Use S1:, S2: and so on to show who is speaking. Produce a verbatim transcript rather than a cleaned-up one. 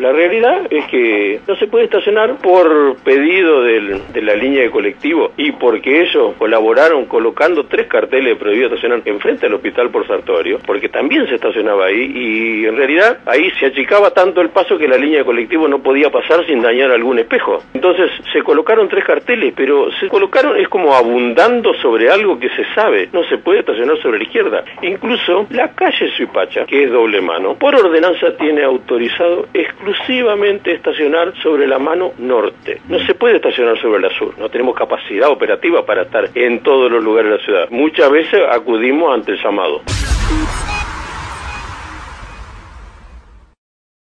S1: La realidad es que no se puede estacionar por pedido del, de la línea de colectivo y porque ellos colaboraron colocando tres carteles de prohibido estacionar enfrente al hospital por Sartorio, porque también se estacionaba ahí y en realidad ahí se achicaba tanto el paso que la línea de colectivo no podía pasar sin dañar algún espejo. Entonces se colocaron tres carteles, pero se colocaron es como abundando sobre algo que se sabe, no se puede estacionar sobre la izquierda. Incluso la calle Suipacha, que es doble mano, por ordenanza tiene autorizado exclusivamente estacionar sobre la mano norte. No se puede estacionar sobre la sur, no tenemos capacidad operativa para estar en todos los lugares de la ciudad. Muchas veces acudimos ante el llamado.